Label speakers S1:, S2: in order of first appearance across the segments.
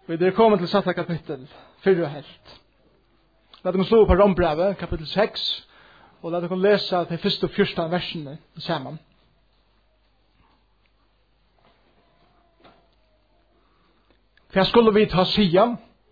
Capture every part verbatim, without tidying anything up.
S1: Vi er kommet til satta kapittel, fyrre og helt. La dere slå på Rombrevet, kapittel seks, og la dere lese de første og første versene sammen. Hva skulle vi ta sida?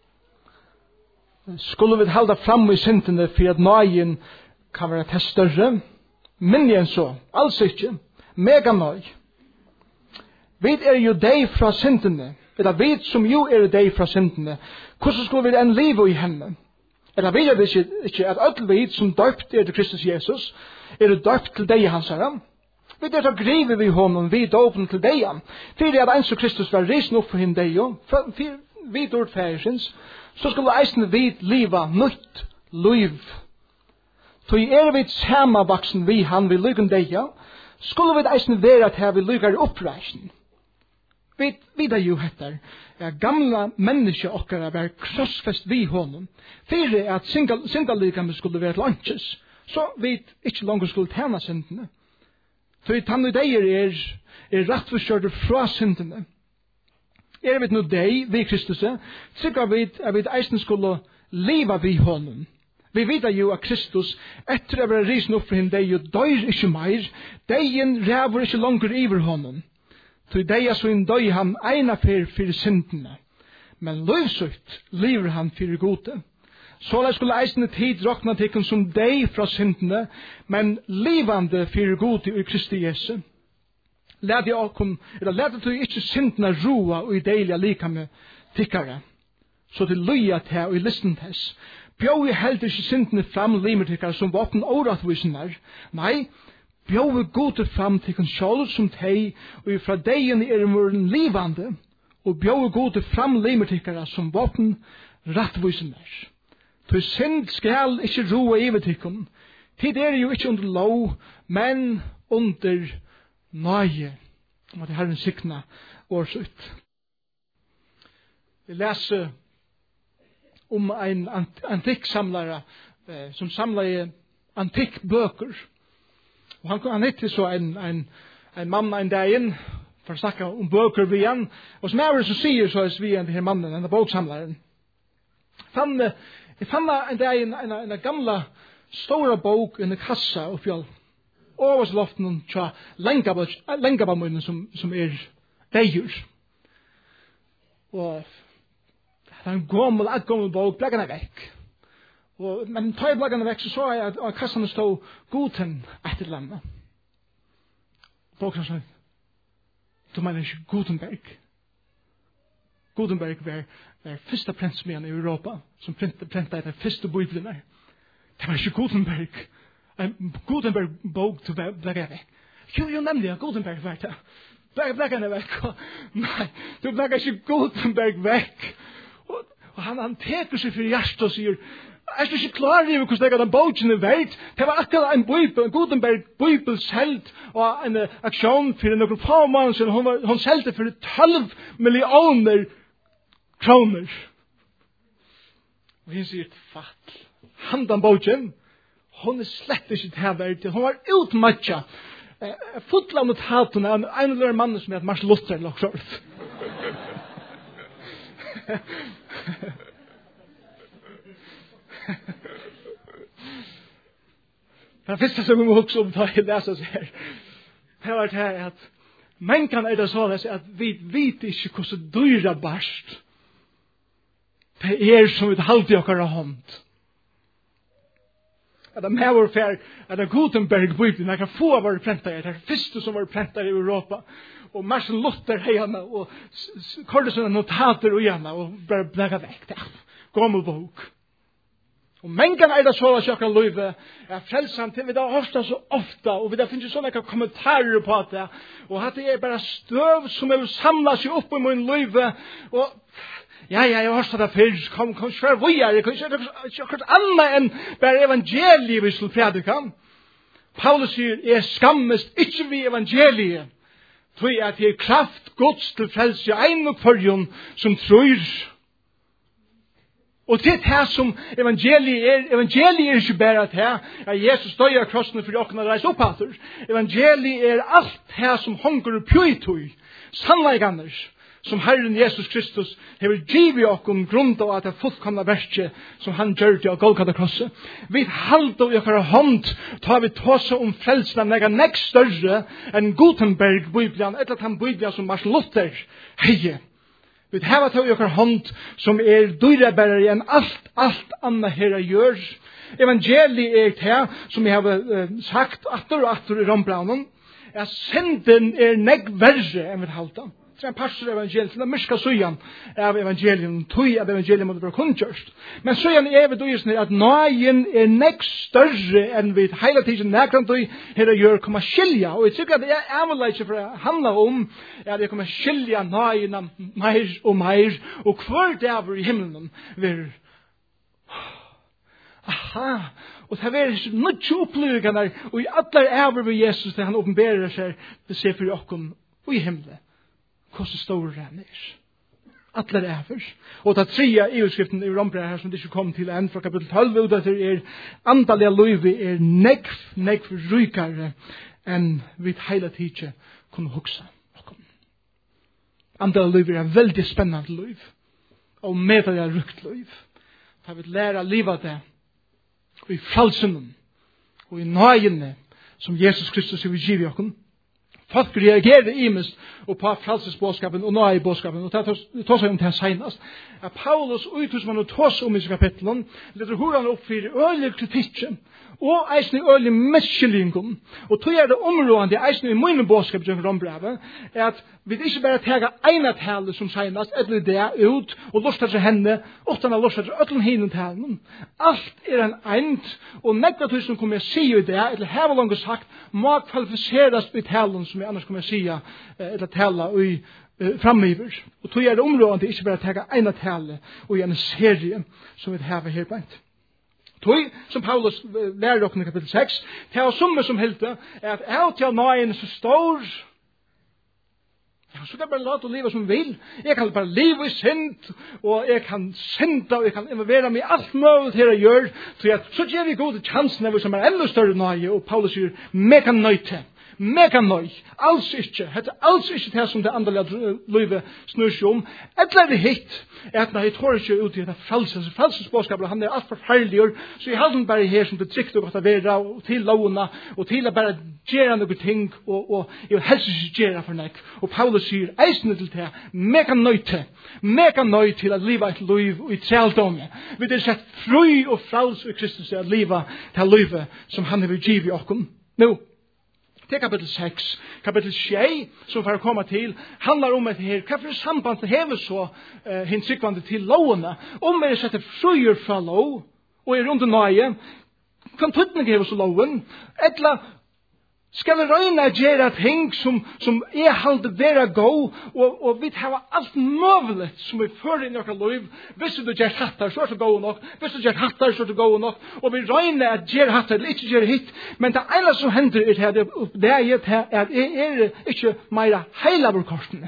S1: Skulle vi halda fram i syndene for at nøyen kan være til større? Mindre enn så, alls ikke. Mega nøy. Vi er jo deg fra syndene, eller vi som jo er deg fra syndene. Hvordan skulle vi enn leve i henne? Eller vi er det ikke, ikke at alle vi som døpt er til Kristus Jesus, er døpt til deg hans herre. Vi er så griver vi honom, vi døpen til deg. For det at en som Kristus var risen opp for henne deg, for vi dørt færesins, så skulle eisen vi leva nytt liv. Så er vi samavaksen vi han vi lykken deg, skulle vi eisen være til vi lykker oppreisen. Vi vet jo etter, ja, gamla mennesker okkara var krossfest vi honom, fyrir at syndallikame skulle være til anses, så vi ikke langt skulle tjene syndene. Så tann og deir er, er rettforskjørte fra syndene. Er vi nå deg, vi Kristus, sikkert vi at vi eisen skulle leva vi honom. Vi vet jo at Kristus, etter å være risen opp for henne deg, døyr ikke mer, deien ræver ikke langer iver honom. Så i deg så en døy han ena fer for syndene, men løvsøkt lever han for gode. Så la skulle eisende tid råkna til som deg fra syndene, men levande for gode i Kristi Jesu. Lad jeg okkom, eller lad jeg ikke syndene roa og i deilige likame tikkare, så til løya til og i listen tess. Bjau i heldur ikke syndene fram limer tikkare som våpen åratvisen er. Nei, bjau i gode fram til kun sjål som teg, og fra deien er muren livande, og bjau i gode fram limer tikkare som våpen rattvisen er. For synd skal ikke roa i tikkun. Tid er jo ikke under lov, men under nøye. Og det har en sikna årsut. Vi leser om en antikk samlare eh, som samlar antikk bøker. Og han, han hittir så en, en, en mann en dag inn for å snakke om bøker vi igjen. Og som er så sier så er vi igjen til her mannen, denne boksamlaren. Fann, jeg fann en dag en, en, en gamla stora bok i en kassa oppi all oversloften tja lengabamunnen som, som er deigur. Og det er en gommel, et gommel bok, bleggene vekk. Og, men ta i bleggene vekk, så så jeg at, at kassene stod goten etter landet. Boken sa, du mener ikke Gutenberg. Gutenberg var, var første printsmien i Europa, som printet printet den første bibelen. Det var ikke Gutenberg. En Gutenberg-bok til bleggene vekk. Jo, jo, nemlig, Gutenberg var det. Bleggene vekk. Nei, du blegger ikke Gutenberg vekk. Og, og han, han teker seg for hjertet og sier, er du ikke klar i hvordan det er den boken er verdt? Det var akkurat en bibel, en Gutenberg bibel selv, og en uh, aksjon for noen få måneder siden, hun, hun selte for tolv millioner kroner. Og hun sier, fatt, han den boken, hun er slett ikke til verdt, hun var utmatcha, uh, fotla mot hatten, en eller annen mann som heter Martin Luther, eller også. Det første som vi må huske om da jeg leser oss her, det var det her at men kan er det så at vi vet ikke hvordan dyra barst det er som vi halvt i okkara hånd. At de her var fer, at det Gutenberg-bibelen, jeg kan få av våre prentere, det er det første som var prentere i Europa, og Martin Luther heierne, og kordet sånne notater og gjerne, og bare blegget vekk. Det er gammel bok. Og mengen er det så at jeg kan løyve, jeg frelser til vi da hørste så ofte, og vi da finner sånne kommentarer på det, og at det er bare støv som er samlet seg opp i min løyve, og ja, ja, jeg har hørt det før, kom, kom, svær vujer, jeg kan ikke akkurat annet enn bare evangeliet vi skal predika. Paulus sier, jeg skammes ikke vi evangeliet, tror at det er kraft gods til frelse ein og kvarjon som tror. Og det er som evangeliet er, evangeliet er ikke bare det at Jesus døg av krossen for åkene reis opp etter. Evangeliet er alt det som hongur og pjøytøy, sannleikanners, som Herren Jesus Kristus hever givet okkom grunn av at det fullkomna verket som han gjør til å Golgata krosset. Vi halda i okkara hånd tar vi tåse om frelsen nega nek større enn Gutenberg Bibelen, etter at han Bibelen som Martin Luther heie. Vi har tog i okkara hånd som er dyrebærere enn alt, alt annet herre gjør. Evangeliet er det som jeg har uh, sagt atter og atter i rombranen, at synden er negg verre enn vi halda. Det er en pastor evangeliet, det er myrska søyan av evangeliet, tog av evangeliet måtte være kunngjørst. Men søyan er vi døysen at nøyen er nekk større enn vi hele tiden nekran døy her å gjøre kommer skilja. Og jeg tykker at det er avleggelig for det handler om at jeg kommer skilja nøyen meir og meir, og hver dag i himmelen vil aha, og det er nødvendig opplevelse og i alle æver ved Jesus det han åpenberer seg det ser for okkom og i himmelen. Hvordan står det ned? Atler æver. Og det tredje i utskriften i Rombrevet her som det ikke kom til enn fra kapittel tolv, og det er antallet løyve er negv, negv rykere enn vi hele tiden kunne hukse. Antallet løyve er veldig spennende løyv, og medelig rykt løyv. Da vi lærer livet det, og i fralsenen, og i nøyene, som Jesus Kristus vil give i okken. Folk reagerer imest og på frelsesbåskapen og nøyebåskapen, og det tar seg om det senest. At Paulus uttus man å ta seg om i kapitlen, letter hvordan oppfyrer øyelig kritikken, og eisen i øyelig meskjelingen. Og tog er det områdende, eisen i mine båskap i Rombrevet, er at vi ikke bare tar ene tale som senest, eller det ut, og lortet til henne, åttan av lortet til øtlen hinen talen. Alt er en eind, og negativt som kommer jeg si i det, eller her var langt sagt, må kvalifiseres i talen som jeg annars kommer jeg si, eller tala i framgiver. Og tog er det områdende, ikke bare tar ene tale, og i en serie som vi har her beint. Tog, som Paulus lærer dere i kapittel seks, det er som som helte, er at jeg til nøyen så stor, ja, så kan jeg bare lade å leve som vil. Jeg kan bare leve i synd, og jeg kan synda, og jeg kan involvere meg i alt mulig til å gjøre, så, så gjør vi gode chansene som er enda større nøye, og Paulus sier, mega nøyte. Mega nøy, alls ikke, hette alls ikke det som det andre løyve snur seg om. Et eller hitt, er at når jeg tror ikke ut i dette frelses, frelsesbåskapet, han er alt forferdelig, så jeg halder bare her som det trygt og godt å være, og til lovene, og til å bare gjøre noen ting, og, og jeg vil helst ikke gjøre for nek. Og Paulus sier, eisende til det, mega nøyte, mega nøy til å leve et løyv i treldomme. Vi har sett fri og frels i Kristus til å leve til løyve som han vil give i okken. Nå, til kapittel seks, kapittel sju, som får komme til, handler om et her, hva for samband det hever så uh, hins sikvande til lovene, om er setter fruer fra lov, og er rundt nøye, kan tøttene hever så loven, etla skal vi røyne gjøre ting som, som er halde vera gå, og, og vi har alt mulig som vi fører inn i okra liv. Hvis du gjør hattar, så er det gå nok. Hvis du gjør hattar, så er det gå nok. Og vi røyne at gjøre hattar, eller ikke gjøre hit. Men det ene som hender er det, det er at jeg er ikke meira heila vår korsene.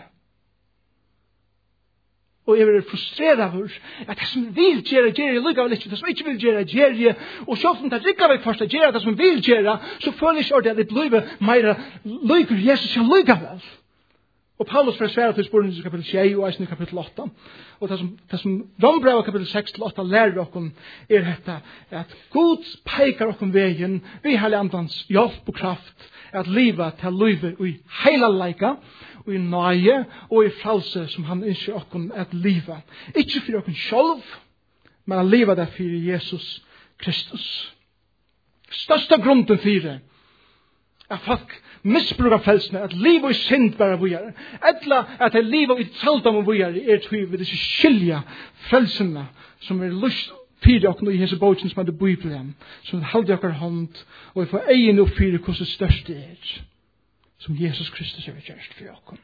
S1: Og jeg er frustreret over at det som vil gjøre, gjøre jeg lykke av litt, det som ikke vil gjøre, gjøre jeg, og selv om det lykke av først, gjøre det som vil gjøre, så føler jeg ikke ordentlig at det blir mer lykke, Jesus er lykke av. Og Paulus får svære til spørsmålet i kapittel sju og i kapittel åtta. Og det som, det som Rombrevet kapittel seks til åtta lærer dere er dette, at Gud peker dere veien, vi har andans hjelp og kraft, at livet til livet i hele leika, og i nøye og i frelse som han ønsker okken at liva. Ikke for okken selv, men at liva det for Jesus Kristus. Største grunden for det er folk misbruker frelsene, at livet i synd bare vujer. Etla at det livet i traldom vujer er tog ved disse skilja frelsene som er lyst fyrir okken i hese bogen som er det Bibelen, som halde okker hånd og vi får egen opp fyrir hvordan størst det er som Jesus Kristus har gjort for oss.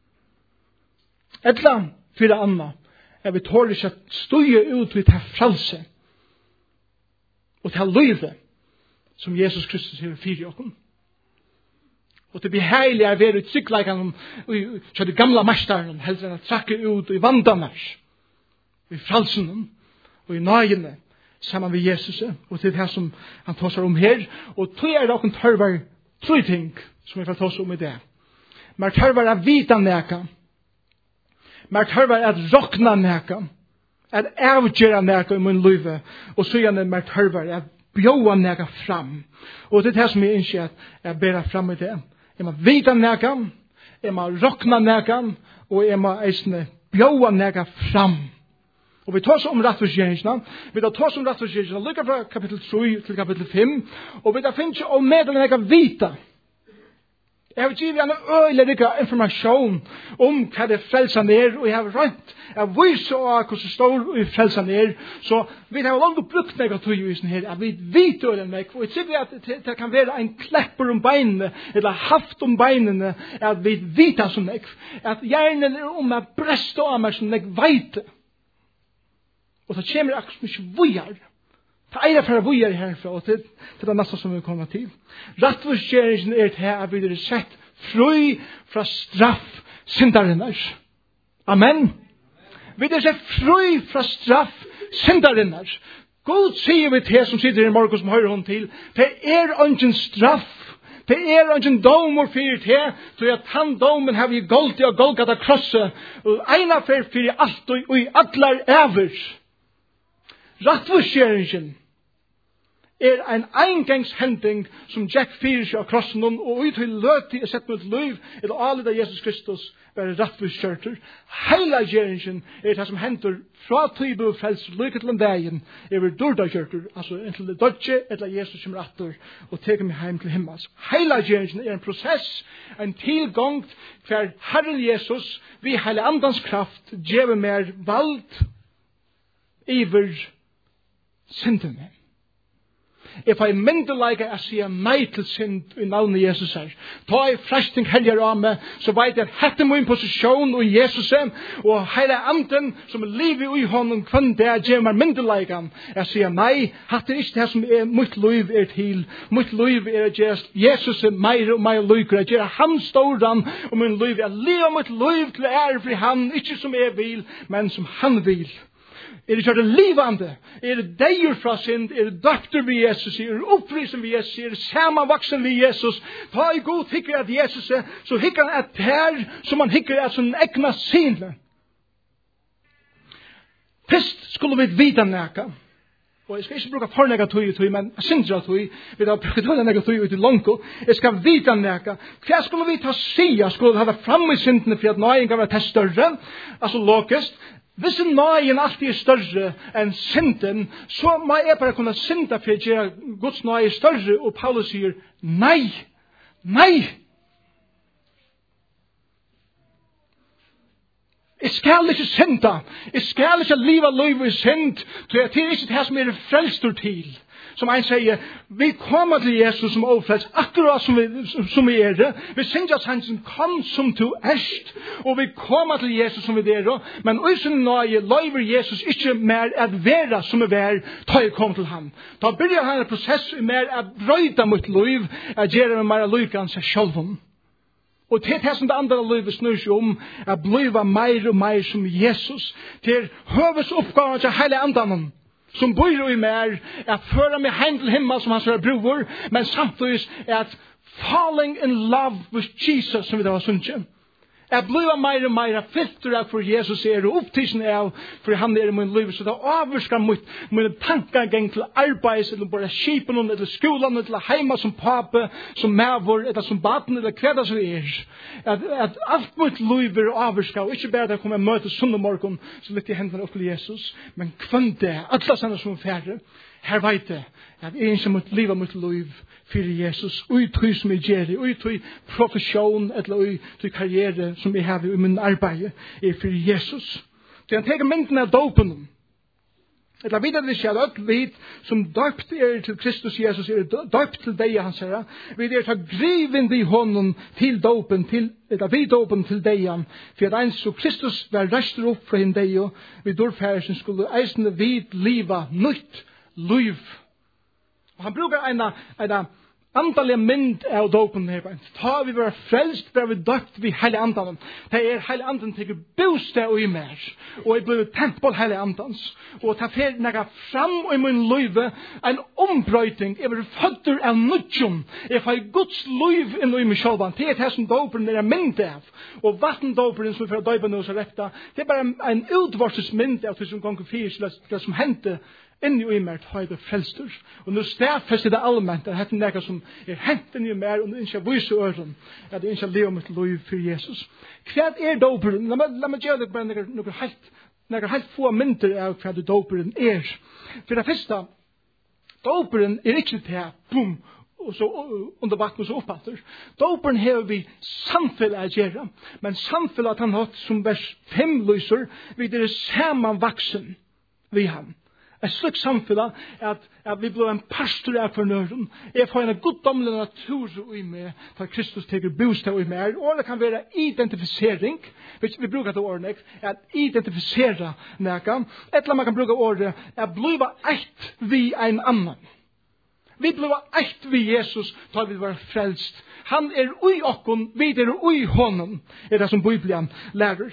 S1: Et land for det andre er vi tåler ikke at støye ut ved det frelse og det livet som Jesus Kristus har for oss. Og det blir heilig er ved ut sykleikene og det gamle mesteren helst enn å trakke ut i vandene og i frelsen og i nøyene sammen med Jesus og det er det som han tar seg om her og tog er det åkken tørver tre ting som jeg får ta oss om i det. Men tørver er vita neka. mer tørvar at rokna neka, at avgjera neka i min liv, og så gjerne mer tørvar at bjóa neka fram. Og det er det som jeg ønsker at jeg bærer fram i det. Jeg må vita neka, jeg må rokna neka, og jeg må eisne bjóa neka fram. Og vi tar oss om rettforskjeringsna, vi tar oss om rettforskjeringsna, lykka fra kapittel tre til kapittel fem, og vi tar finnes om medel neka vita. Jeg har givet en øyelig rikka informasjon om hva det frelsan er, og jeg har rønt, jeg viser av hvordan det står i frelsan er, så vi har langt brukt nega tøyvisen her, at vi vet øyelig meg, og jeg tror at det kan være en klepper om beinene, eller haft om beinene, at vi vet som meg, at hjernen er om jeg brest av meg som jeg vet. Og så kommer jeg akkurat mye vujar. Det er for vujar herfra, og til, til det neste som vi kommer til. Rettforskjeringen er til at vi er sett fri fra straff syndarinnar. Amen. Vi er sett fri fra straff syndarinnar. God sier vi til som sitter i morgen som hører hun til, det er ingen straff. Det er ingen domer fyrir til, så at han domen har vi goldt og golgat av krosset, og ena fyrir fyrir alt og i allar evers. Rettforskjeringen er en engangshending som Jack fyrir seg av krossen og ut til løti er sett mot liv i det alida Jesus Kristus være rettforskjørter. Heilagjeringen er det som henter fra tybu frels lykke til en dagen er dordakjørter, altså inntil det dødje eller Jesus som retter og teker meg heim til himmels. Heilagjeringen er en prosess, en tilgångt hver Herren Jesus vi heile andans kraft gjeve mer vald iver syndene. If I myndelige jeg sier nei til synd i navnet Jesus her, ta i frestning helger av meg, så vet jeg at hette min posisjon i Jesus her, og hele anden som lever i hånden kvann det er gjør meg myndelige. Jeg sier nei, hatt er ikke det som er mitt liv er til. Mitt liv er just Jesus er mer og mer lykker. Jeg gjør han ståran og min liv. Jeg lever mitt liv til ære for han, ikke som jeg vil, men som han vil. Er det kjørt livande? Er det deir fra synd? Er det døpter ved Jesus? Er det opprisen ved Jesus? Er det samanvaksen ved Jesus? Ta i god hikker at Jesus er, så hikker han at her, som han hikker at som egna synle. Først skulle vi vita neka. Og jeg skal ikke bruke for negatøy i tøy, men jeg synes at tøy, vi har brukt for negatøy ut i langko. Jeg skal vita neka. Hva skulle vi ta sia? Skulle vi ha fram i syndene for at nøyen kan være til større? Altså lokest. Hvis nøyen alltid er større enn synden, så må jeg bare kunne synda for å gjøre Guds nøye større, og Paulus sier, nei, nei. Jeg skal ikke synda, jeg skal ikke liva livet i synd, så jeg er ikke det som er frelstur til. Som en sier, vi kommer til Jesus som overfrelst, akkurat som vi, som vi er det. Vi synes at han som kom som til erst, og vi kommer til Jesus som vi er det. Men usen nøye løyver Jesus ikke mer at være som vi er, da jeg kom til ham. Da begynner han en prosess mer at brøyda mot liv, at gjøre meg mer lykke seg selv. Og til det som det andre livet snur seg om, at bliva mer og mer som Jesus, til høves oppgaven til hele andanen, som bor i mer, at føre meg heim til himmel som hans bror, men samtidig at falling in love with Jesus, som vi da var sunnkje. At bliva mer og mer filter av for Jesus er, og opptisen av for han er i min liv, så det avvarskar mot mine tankegang til arbeids, eller bare skipen, eller skolan, eller heima som pape, som mavor, eller som baten, eller hva det som er. At, at alt mitt liv er avvarskar, og ikke bare da kommer jeg møte sunn og morgen, så lytter jeg hendene opp til Jesus, men kvann det, alle sanne som er færre, her vet jeg, at jeg ikke måtte liva mitt liv for Jesus, ui tøy som jeg gjør, ui tøy profesjon, eller ui tøy karriere som jeg har i min arbeid, er for Jesus. Så han teker mynden av dopen. Eller videre det skjer, at vi som døpt er til Kristus Jesus, er døpt til deg, han sier, vi er ta griven i hånden til dopen, til, eller vi dopen til deg, for at en så Kristus var rester opp fra henne deg, vi dørfærelsen skulle eisende vid liva nytt liv. Og han brukar en, en, andalige mynd av dopen her. Ta vi var frelst, var vi døpt vi hele andan. Det er hele andan til bostad og i mer. Og jeg ble tempel hele andans. Og ta fer nega fram i min løyve en ombrøyting. Jeg var fødder av nødjon. Jeg får Guds løyv inn i mig sjålvan. Det er det som dopen er mynd av. Og vattendoperen som for døypen og så rekta. Det er bare en utvorses mynd av det som gonger fyrir, det som hendte inni og i mer til det frelster. Og nå stedfester det allment at det er noe som er hent inni og mer, og det er ikke vise øren, at det er ikke leve mitt liv for Jesus. Hva er doperen? La meg gjøre det bare noe helt, noe helt få mynter av hva doperen er. For det første, doperen er ikke til boom, og så under vatten og så oppatter. Doperen har vi samfunnet å gjøre, men samfunnet at han har som vers fem lyser, vi er sammenvaksen vi han. Et slik samfunnet er at, at vi blir en pastor av fornøren. Jeg får en goddomlig natur i meg, for Kristus teker bostad i meg. Og det kan være identifisering, hvis vi bruker det ordet, at identifisere noe. Eller man kan bruke ordet, at bli ett vi en annan. Vi blir ett vi Jesus, da vi var frelst. Han er ui okkon, vi er ui honom, er det som Bibelen lærer.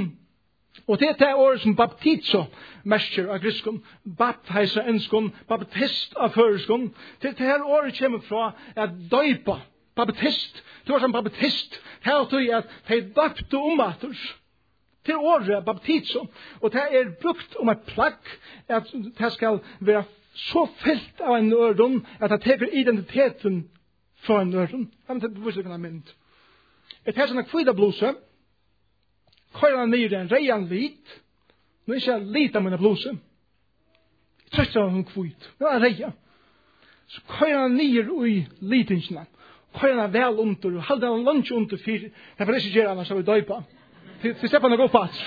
S1: Og det er det året som baptizo mestjer av griskon, baptisa enskon, baptist av føreskon. Det er det året kommer fra at døypa, baptist, det var som baptist, det er det at de døpte omaters. Til året baptizo. Og det er brukt om et plagg, at det skal være så fyllt av en øren, at det teker identiteten fra en øren. Det er det viser en mynd. Et her sånn kvida bluse, køyrer han ned en reian lit. Nå er ikke jeg lit av mine bluse. Jeg tror ikke han kvitt. Det var en reia. Så køyrer han ned i litingsene. Køyrer han vel under, og halde han lunch under fire. Det var ikke gjerne så vi døypa. Til Stefan og gå fast.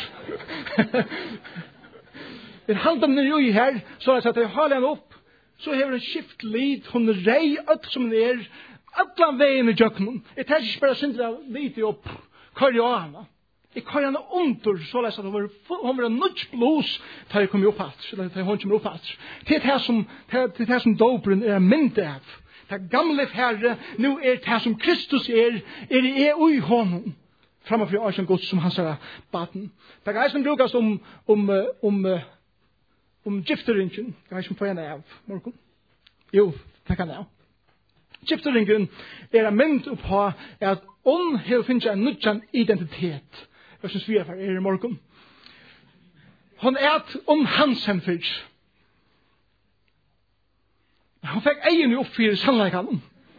S1: Vi halde han ned i her, så jeg satt jeg halde han opp. Så hever han skift lit, hun rei, alt som det er. Alla veien i jøkkenen. Jeg tar ikke bare synder av lite opp. Køyrer av henne. Jeg køyrer henne under, så lest at hun var, hun var en nødt blås da jeg kom opp hatt, eller da hun kom opp hatt. Det er det som, det er det som doperen er mynd av. Det er gamle færre, nå er det som Kristus er, er det er ui honom. Framfor Asien Guds som han sier baten. Det er det som brukes om, om, om, om, om gifteringen. Det er det som får henne av, Morgon. Jo, det kan jeg. Gifteringen er en mynd på at on har finnet en nødjan identitet. Jeg synes vi er for er i morgen. Hun er et om Hansen fyrst. Hun fikk egen opp for sannleikene.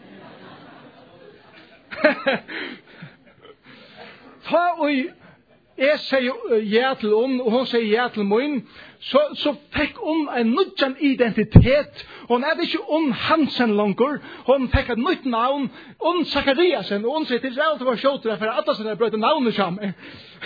S1: Ta og jeg sier ja til hun, og hun sier ja til min, så, så fikk hun en nødjan identitet. Hun er ikke om Hansen langer. Hun fikk et nytt navn, om Zachariasen, og hun sier til seg til å være skjøtere, for at alle brøyte navnet sammen.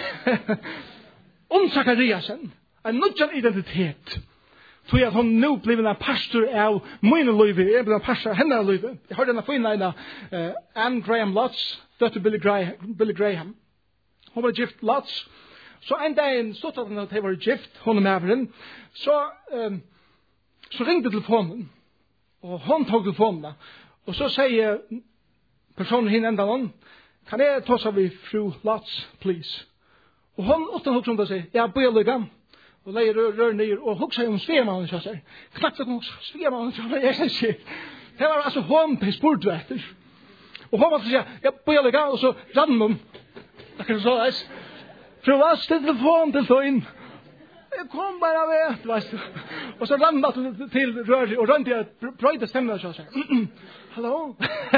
S1: Om Zachariasen, en nødjan identitet. Tror jeg at hun nå blir en pastor av mine liv, jeg blir en pastor av henne liv. Jeg hørte henne få inn en av uh, Anne Graham Lotz, døtter Billy Graham. Billy Graham. Hun var gift Lotz. Så en dag stod at hun var gift, hun og maveren, så, um, så ringte telefonen, og hun tog telefonen, og så sier personen henne enda noen, kan jeg ta seg ved fru Lotz, please? Og hun åtte hokse om det og sier, ja, bøy lykke, og leier rør, rør ned, og hokse om svemannen, så sier, knappt at hun svemannen, så sier, jeg sier, det var altså hun på sportvetter. Og hun måtte si, ja, bøy lykke, og så rann hun, akkurat så, jeg Fru Lotz, det telefon til tøyen. Jeg kom bare vet, veist du. Og så rann jeg til røret, og rann til jeg prøyde stemmen og så sier, hallo?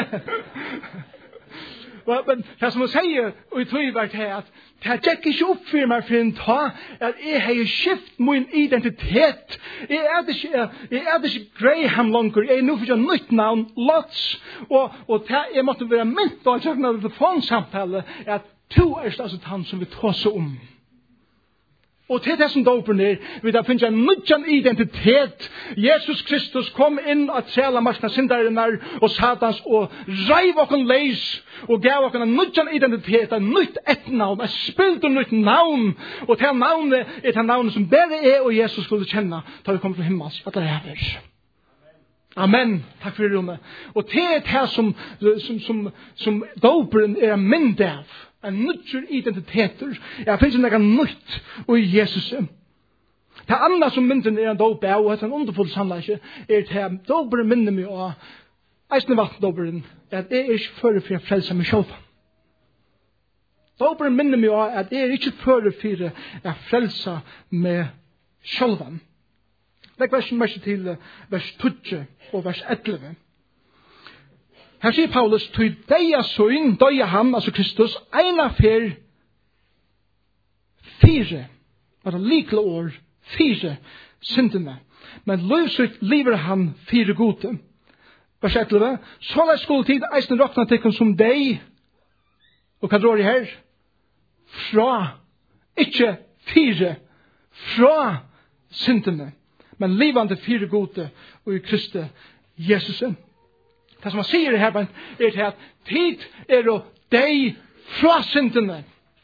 S1: Men det som hun sier, og i tøyverk er at det gikk ikke opp for meg for en ta, at jeg har skift min identitet. Jeg er det ikke, jeg er det ikke Graham langer, jeg er nå for et nytt navn, Lotz. Og, og det, jeg måtte være mynt av en telefonsamtale, at to er altså han som vi tar seg om. Og til det som doper ned, vi da finner en nødjan identitet. Jesus Kristus kom inn og træla marsna syndarinn og satans og reiv okken leis og gav okken en nødjan identitet, en nytt ettnavn, en spilt og nytt navn. Og til navnet er til navnet som bare er og Jesus skulle kjenne da vi kommer til himmels. At det er her. Amen. Takk for det. Og det er det som, som, som, som doperen er en mynd av. En nødgjør identiteter. Jeg finner noe nytt i Jesus. Det andre som mynden er en dope av, og det er en underfull sannleik, er det doperen minner meg av eisne vattendoperen, at jeg er ikke fører for å frelse meg selv. Doperen minner meg av at jeg er ikke fører for å frelse meg selv. Legg versen mest til vers tolv og vers elleve. Her sier Paulus, «Tøy deia søyn, døya han, altså Kristus, eina fer fire, altså likle år, fire syndene, men løsut lever han fire gode.» Vers elleve, «Så la skulle tid eisen råkna til som deg, og hva drar jeg her? Fra, ikke fire, fra syndene, men livande fire gode og i Kristi Jesus. Det som han sier her er til at tid er å deg fra syndene.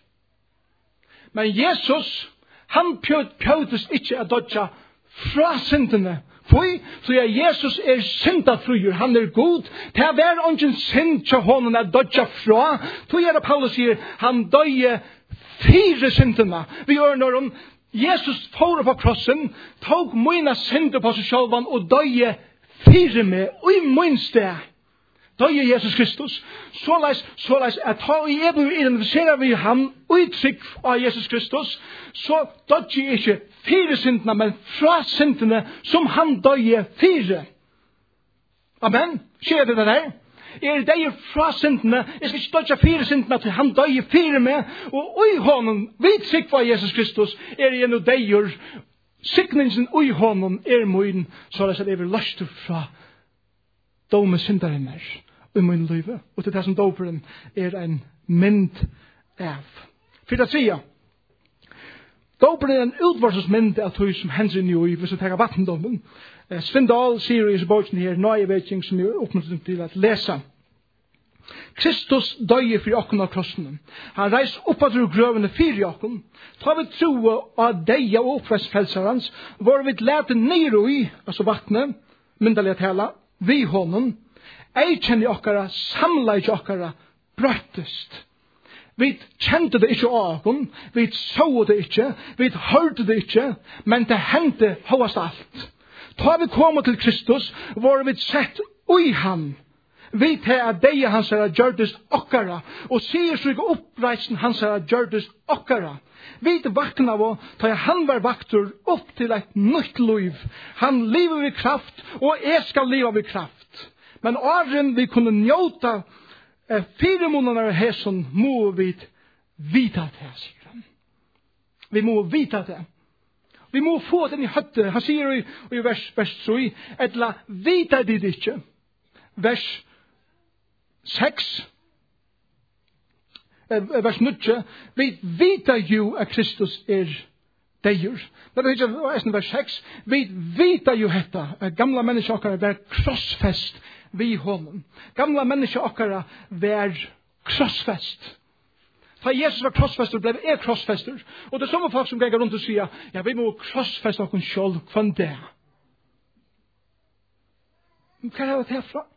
S1: Men Jesus, han pjøtes ikke at dodja fra syndene. Fui, så ja, Jesus er syndafruer, han er god. Det er hver ånden synd til hånden er dodja fra. Så ja, Paulus sier, han døye fire syndene. Vi gjør når om Jesus får på krossen, tog mine synder på seg selv og døye fire med, og i min sted, døye Jesus Kristus. Såleis, såleis, at ta i even identifiserer vi ham uttrykk av Jesus Kristus, så døye ikke fire syndene, men fra syndene som han døye fire. Amen. Skjer det der? Er det fra syndene, jeg skal ikke døye fire syndene til han døye fire med, og i hånden, uttrykk av Jesus Kristus, er det gjennom deier, sikningen i hånden er min, så er det jeg vil løste fra dome synderen her, i min liv. Og til det som doperen er en mynd av. For det sier, doperen er en utvarselsmynd av tog som hensyn jo i, hvis du tenker vattendommen. Svindal sier i boken her, nøye vetting som er oppmuntret til å lese. Kristus døye for okken av krossen. Han reis opp av grøvene for okken. Ta vi tro av deia og oppvestfrelsarens, hvor vi lærte ned i, altså vattnet, myndelige tala, vi hånden, ei kjenner okkara, samla ikke okkara, brøttest. Vi kjente det ikke av okken, vi så det ikke, vi hørte det ikke, men det hendte hovast alt. Ta vi komme til Kristus, hvor vi sett ui han, vi til at deia hans er gjørdes okkara, og sier slik oppreisen hans er gjørdes okkara. Vi til vakna av, ta han var vaktur opp til et nytt liv. Han lever ved kraft, og jeg skal leve ved kraft. Men åren vi kunne njóta eh, fire måneder av hæsen, må vi vite det, sier han. Vi må vite det. Vi må få den i høtte. Han sier i, i vers, vers tre, etla vita dit ikke. Vers seks, vers nødje, vi vita jo at Kristus er deier. Det er ikke vers seks, vi vita jo hetta, at gamla mennesker okkara var krossfest vi hånden. Gamla mennesker okkara var krossfest. Da Jesus var krossfester, ble jeg krossfester. Og det er samme folk som ganger rundt og sier, ja, vi må krossfeste okken selv, hva det? Hva er det herfra?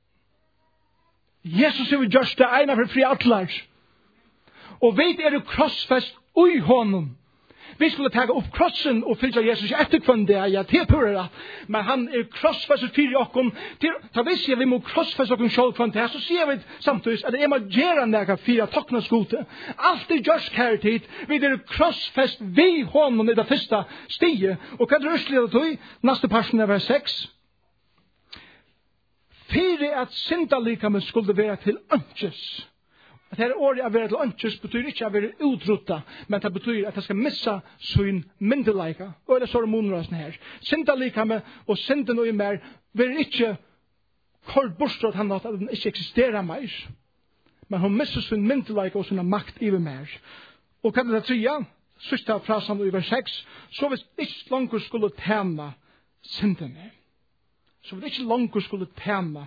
S1: Jesus er vi gjørst det ene for fri atler. Og vi er jo krossfest ui hånden. Vi skulle ta opp krossen og fylse Jesus etter hva det er, ja, tilpører det. Men han er krossfestet fyrir okken. Da vi sier vi må krossfeste okken selv hva det er, så sier vi samtidig at jeg må gjøre nega fyrir tokna skote. Alt er gjørst kærtid. Vi er krossfest vi hånden i det første stiget. Og hva er det røstlige det tog? Neste parsen er vers seks. Fyrir at syndalikamen skulle være til ønskjes. At her året av være til ønskjes betyr ikke å være utrutta, men det betyr at jeg skal missa sin myndelaika. Og det er så det monrasen her. Syndalikamen og synden og i mer vil ikke kort bortstå at han at den ikke eksisterer mer. Men hun misser sin myndelaika og sin makt i mer. Og hva er det tredje? Sørste frasen i vers seks. Så hvis ikke langer skulle tjene syndene. Så vi ikke langt skulle tjene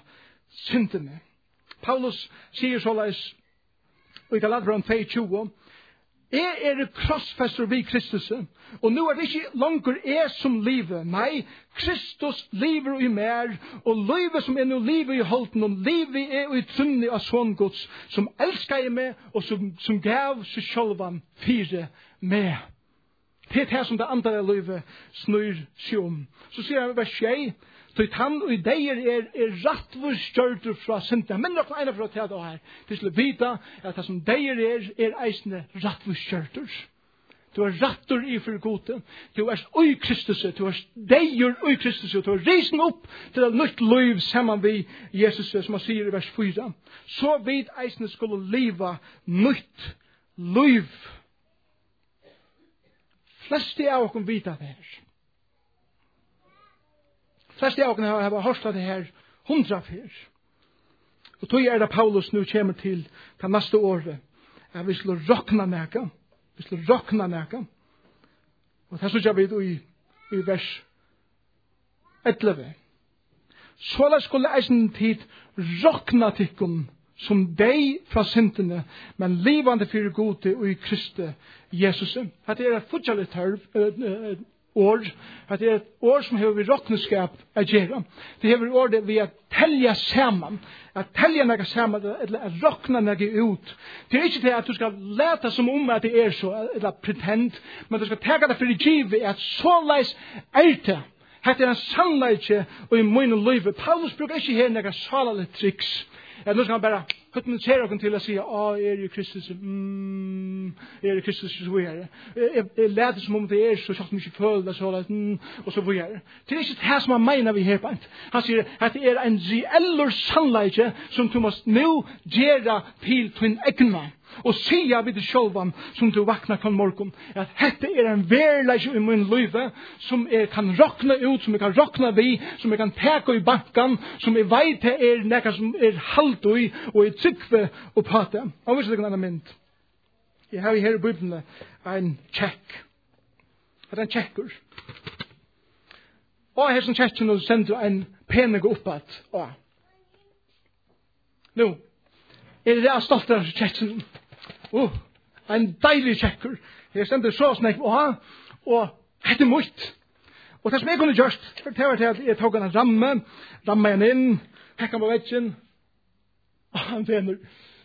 S1: syndene. Paulus sier såleis, og i Galatbrevet to tjue, Jeg er krossfester vid Kristus, og nå er det ikke langer jeg som livet. Nei, Kristus lever i mer, og livet som er nå livet i holden, og livet er i trunnet av sånn Guds, som elsker jeg med, og som, som gav seg sjølvan fire med. Det er det som det andre livet snur seg om. Så sier han vers tjei, så han og deg er, er rattvurstjørter fra synden. Men nok ene fra å ta det her, til å vite at det som deg er, er eisende rattvurstjørter. Du er rattur i for gode. Du er ui Kristus, du er deier ui Kristus, du er risen opp til et nytt liv sammen med Jesus, som han sier i vers fyra. Så vidt eisende skulle liva nytt liv. Fleste av oss vet det her. Fleste av oss har hørt det her hundra fyr. Og tog er det Paulus nu kommer til det neste året. Jeg vil slå råkna næka. Vi slår råkna næka. Og det synes jeg vidt i, i vers elleve. Så la skulle eisen tid råkna tikkun som deg fra syndene, men livande fyrir gode og i Kristi Jesus. Det er et fortsatt tørv, år. Det er et år som har vi råkneskap å gjøre. Det har vi ordet vi at telja saman. At telja nega saman, eller at råkna nega ut. Det er ikke det at du skal leta som om at det er så, eller pretend, men du skal tega det for i givet at så leis er det. Hette er en sannleikje og i munn og livet. Paulus bruker ikke her nega salalig triks. Ja, nu skal han bare hypnotisere oss til å si, å, er i Kristus, mm, er i Kristus, så vi er. Jeg leder som om det er så sagt mye følelse, så, mm, og så vi er. Det er ikke det som han mener vi her på. Han sier at det er en reeller sannleikje som du må nå gjøre til din egna. Og sier vi til sjølvan som du vaknar kan morgon at dette er en verleikje i min live som jeg kan råkna ut, som jeg kan råkna vi, som jeg kan teka i bankan, som jeg vet er nekka som er halt i og er tryggve og pate. Og hvis det er en annen mynd. Jeg har her i Bibelen en tjekk. Det er en tjekker. Og her som tjekken og sender en penig oppat. Nå, er det jeg stolt av tjekken? Oh, en deilig tjekker. Jeg sender så snakk på han, og hette mot. Og det som jeg kunne gjort, det var til at jeg tok en ramme, ramme en inn, hekka på veggen, og han fener.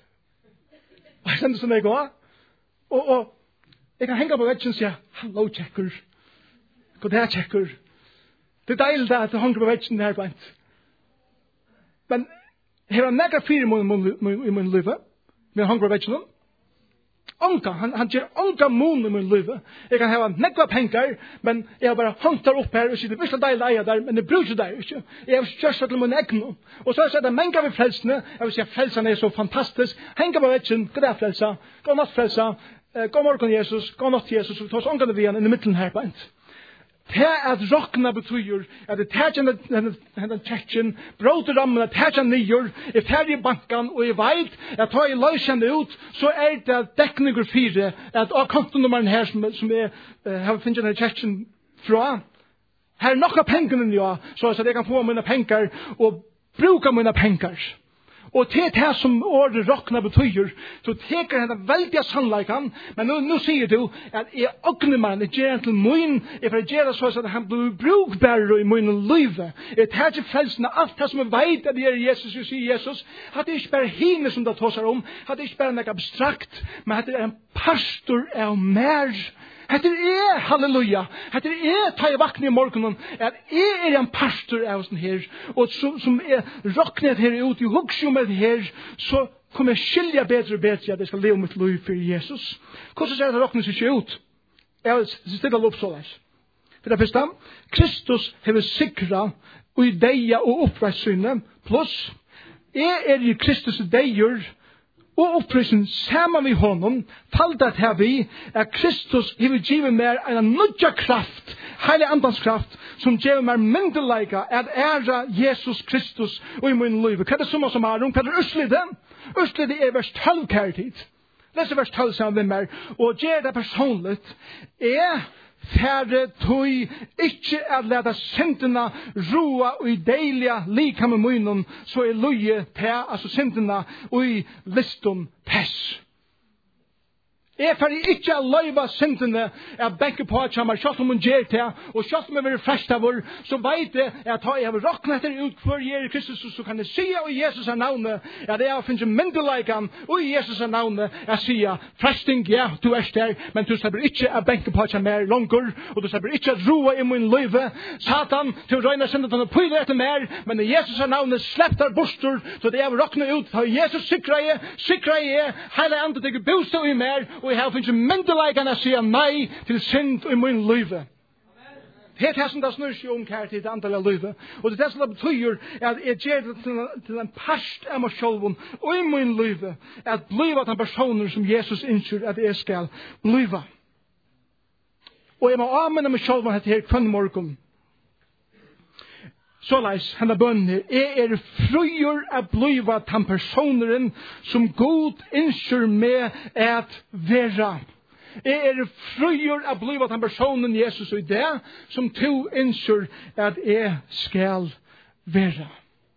S1: Og jeg sender så snakk på han, og, og jeg kan henge på veggen og si, hallo tjekker, god dag tjekker. Det er deilig at du hanger på veggen her på en. Men her er nekka fire i min liv, men hanger på veggen. Onka, han, han gjør onka mon i min liv. Jeg kan ha nekva penger, men jeg har bare håndtar opp her og sier, det er virkelig deilig eier der, men det bruker der ikke. Jeg har størst til min egen. Og så har jeg sagt, menga vi frelsene, jeg vil si at frelsene er så fantastisk. Henga på vekken, god dag frelsa, god natt frelsa, god morgen Jesus, god natt Jesus, og vi tar oss ångane vi igjen i midten her på en. Det at råkna betyr at det tætja hendan tjekken, bråter rammene, tætja nyer, er ferdig i bankan, og jeg veit at tar jeg løsjende ut, så er det dekninger fire, at av kontonummeren her som, som jeg uh, har finnet denne tjekken fra, her er nokka pengene, ja, så at jeg kan få mine penger og bruka mine penger. Og til det som året råkna betyr, så teker henne veldig sannleikan, men nå, nå sier du at jeg åkner meg, jeg gjør til min, jeg får gjøre så at han blir brukbærer i min liv. Jeg tar til frelsene, alt det som jeg vet at det er Jesus, jeg sier Jesus, at det ikke bare henne som det tåser om, at det ikke bare er noe abstrakt, men at det er en pastor av mer. Hette er, halleluja, hette er ta i vakna i morgenen, at jeg er en pastor av sånn her, og som, som er råknet her ut i huggsjommet her, så kommer jeg skilja bedre og bedre at jeg skal leve mitt liv for Jesus. Hvordan ser det råknet seg ikke ut? Jeg vil stille opp så leis. For det første, Kristus har sikra og i deia og oppreissynet, pluss, jeg er i Kristus deier, og opprisen saman vi honom, faldat her vi, at Kristus hever givet mer en nudja kraft, heilig andans kraft, som giver mer myndelaika at æra Jesus Kristus og i min liv. Hva er det som som er? Hva er det Østlide? Østlide er vers tolv kærtid. Les vers tolv sammen med meg, og gjør det personligt, er færre tog ikke at leta syndene roa og i deilige lika med munnen, så er loje til, altså syndene og i listen tess. Jeg får ikke løyva syndene av benke på at kommer, selv om hun gjør det, og selv om jeg vil frest av vår, så vet jeg at jeg har råknet etter ut for Jesus Kristus, så kan jeg si og Jesus er navnet, at jeg finner myndelagan, og i Jesus er navnet, jeg sier, fresting, ja, du er der, men du slipper ikke av benke på at kommer langer, og du slipper ikke roa i min løyve, Satan, til å røyne syndene og pyler etter mer, men i Jesus er navnet, slepp der bostor, så det er råknet ut, for Jesus sikrer jeg, sikrer jeg, hele andre til bostad i mer, og jeg har finnes myndelagan å si nei til synd i min løyve. Det er det som det snur seg om her til det andre løyve. Og det er det som det betyr at jeg gjør det til, til en past av meg selv og i min løyve at bliva den personen som Jesus innskjer at jeg skal bliva. Og jeg må anmenne meg selv at her kvann morgen. Så leis, henne bønner, jeg er frøyer av bliva den personen som God innskjer med at vera. Jeg er frøyer av bliva den personen Jesus og i det som to innskjer at jeg skal vera.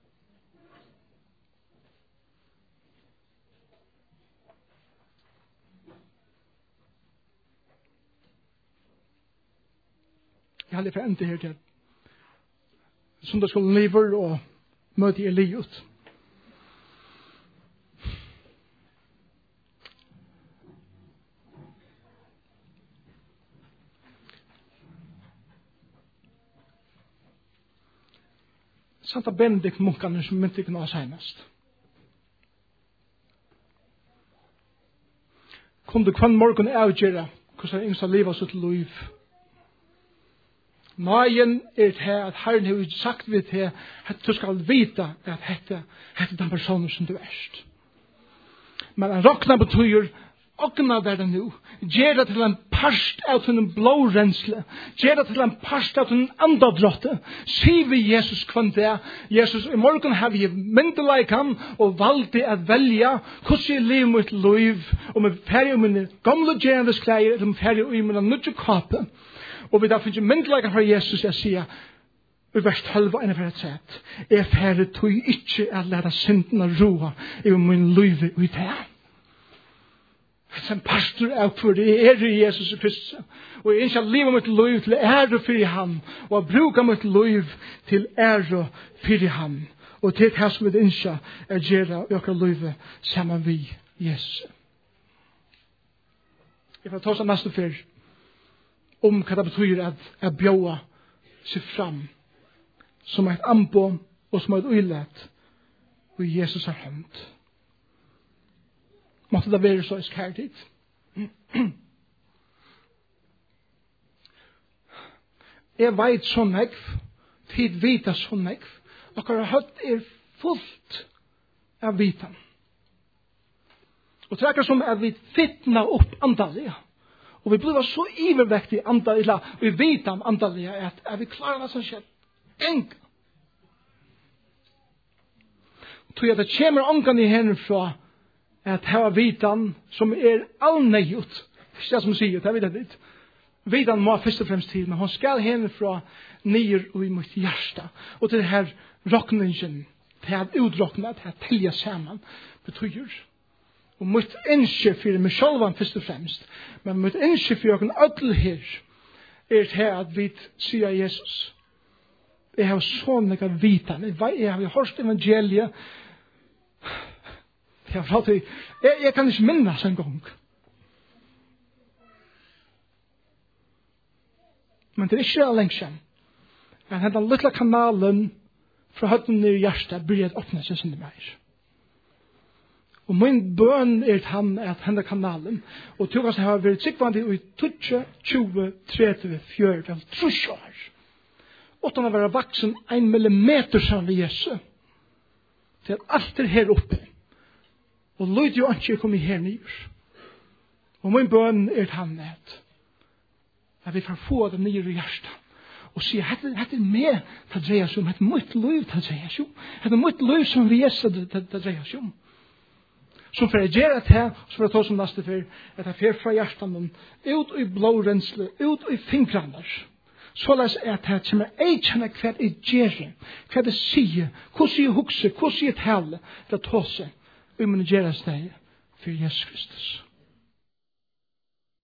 S1: Jeg hadde for enda her til som det skulle lever og møte i livet. Santa Benedikt munkene som mynte ikke noe senest. Kunde kvann morgen avgjøre hvordan det yngste livet sitt liv. Naien er det at Herren har sagt vi til at du skal vite at dette er den personen som du erst. Men en rokna betyr okna der det nu. Gjør det til en parst av den blårensle. Gjør det til en parst av den andadrotte. Sier vi Jesus kvann det. Jesus, i morgen har vi myndelagan og valgte at velge hvordan jeg lever mitt liv. Om jeg ferdig om mine gamle gjerendes klær, om jeg ferdig om mine nødje kape. Og vi da finner myndelagan fra Jesus, jeg sier, i vers tolv og en av et sett, jeg ferdig tog ikke at lære syndene roa i min liv ut her. Som pastor av for det er i Jesus Kristus. Og jeg ønsker å leve mitt liv til ære for ham, og å bruke mitt liv til ære for ham. Og til det som vi ønsker å gjøre i vårt liv sammen vi Jesus. Jeg får ta oss neste fyr om hva det betyr at jeg bjøa seg fram som et ambo og som et uillet og Jesus er hånd. Måtte det være så skærtid. Jeg vet så nekv, tid vita så nekv, akkurat høtt er fullt av vitan. Og det er akkurat som at vi fittna opp andalige. Og vi blir så ivervektige andalige, og vi vet om andalige, at, at vi klarer det som skjer. Enk. Tror jeg det kommer ångan i henne fra at her var vitan som er allnøyut. Det er det som sier, det er vidan ditt. Vidan må først og fremst til, men hun skal henne fra nyer og i mitt hjärsta. Og til det her rokningen, til at utrokna, til at tilja sammen, betyr. Og mitt ønske for meg selv først og fremst, men mitt ønske for åkken ødel her, er til at vi sier Jesus. Jeg har sånn jeg har vitan, jeg har hørt evangeliet, jeg, jeg, jeg kan ikke minnes en gang. Men det er ikke lenge siden. Men denne lille kanalen fra høtten ned i hjertet blir et åpne seg sinne mer. Og min bøn er til han at henne kanalen, og til oss har vært sikkvandig i tjue, tjue, tretti, fjørti, trus år. Åttan å være vaksen en millimeter sammen med Jesus. Til at alt er her oppe. Og lyd jo ikke kommer her nyer. Og min bøn er til han at at vi får få det nye i hjertet. Og sier, dette er meg til å dreie seg om. Dette er mitt liv til å dreie seg om. Dette er mitt liv som vi er til å dreie seg om. Så for jeg gjør det her, så for jeg tar som neste fyr, at jeg fyr fra hjertet, ut i blårensle, ut i fingrene. Så les jeg at jeg kommer jeg kjenner hva jeg gjør, hva jeg sier, hvordan jeg husker, hvordan jeg taler, til å ta seg, og jeg må gjøre det for Jesus Kristus.